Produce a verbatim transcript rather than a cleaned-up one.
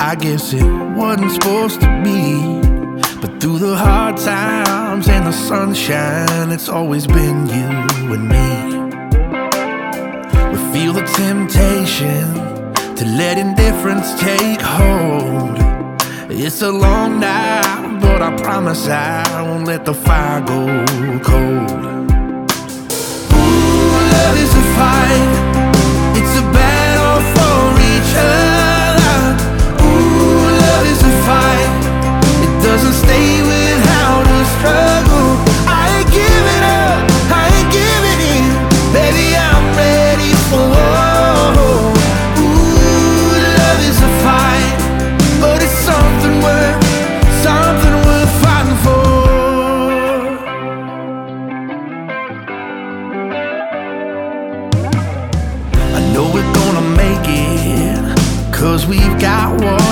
I guess it wasn't supposed to be, but through the hard times and the sunshine, it's always been you and me. We feel the temptation to let indifference take hold. It's a long night, but I promise I won't let the fire go cold. Ooh, love is a fight, it's a battle for each other. Ooh, love is a fight, it doesn't stay without a struggle. I ain't giving up, I ain't giving in, baby, I'm ready for war. Ooh, love is a fight, but it's something worth, something worth fighting for. I know we're gonna make it, 'cause we've got what